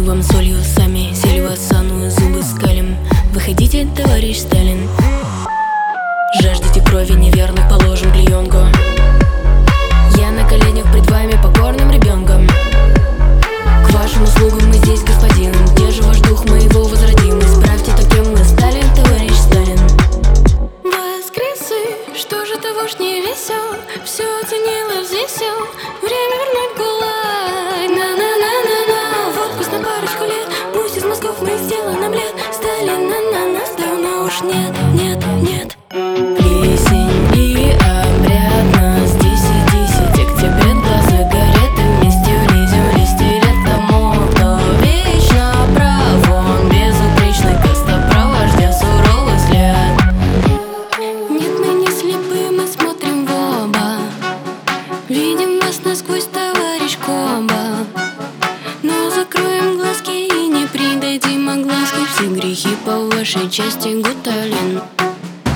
вам солью сами, сели в осану, зубы скалим. Выходите, товарищ Сталин. Жаждете крови неверных, положим клеенку. Я на коленях пред вами покорным ребенком. К вашим услугам мы здесь, господин. Где же ваш дух, мы его возродим? Исправьте то, кем мы стали, товарищ Сталин. Воскресы, что же ты, вождь, не весел? Все оценила, взвесил. Время вернуть гулаг. На-на-на-на-на. В отпуск на парочку лет. Пусть из мозгов мы сделан омлет. Сталина на нас давно уж нет, нет, нет. Плесень и обряд нас 10-10 октября. Глаза горят и вместе влезем в листья лет. Тому, кто вечно прав, он безупречный костопровождя суровый взгляд. Нет, мы не слепы, мы смотрим в оба. Видим вас насквозь, товарищ Коба. Но закроем глазки и не придадим огласки. Все грехи по вашей части, Гуталин.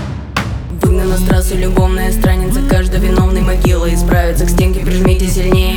Выгнана с трассы любовная страница. Каждый виновный могила исправится. К стенке прижмите сильнее.